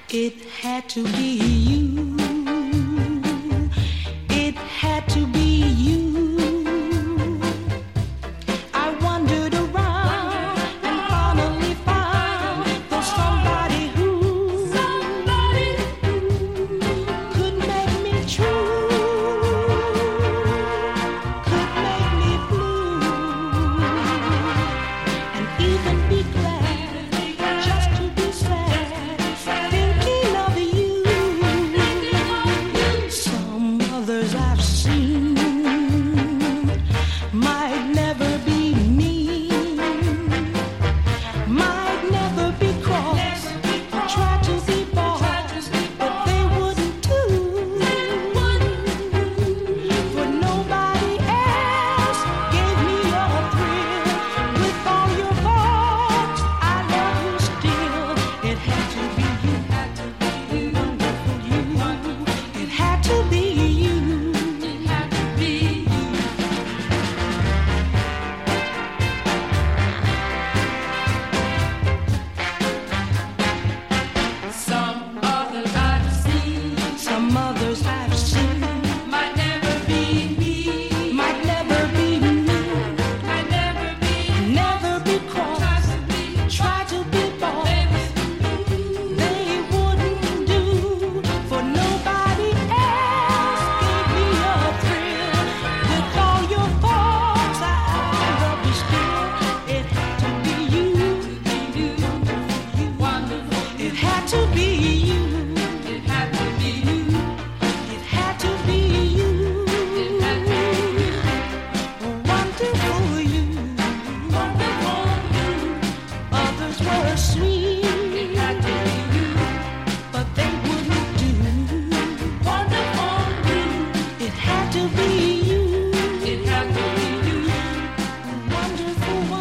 It had to be you. It had to be you. I wandered around and finally found there's somebody who could make me true, could make me blue, and even be glad just to be sad, thinking of you. Some others I've seen might never be mean, might never be cross, or try to be boss, but they wouldn't do for nobody else. Gave me your thrill with all your faults. I love you still. It had to be you, wonderful you. It had to be you. It had to be you. Some others I've seen Some others I've seen might never be me, might never be me, might never be never be cross, try to be boss. They wouldn't do for nobody else. Gave me a thrill with all your faults. I love you still. It had to be you, wonderful. it had to be you, It had to be you. it had to be you, It had to be you. wonderful you. Wonderful you. Others were sweet, It had to be you. but they wouldn't do. Wonderful you. It had to be you, It had to be you. wonderful,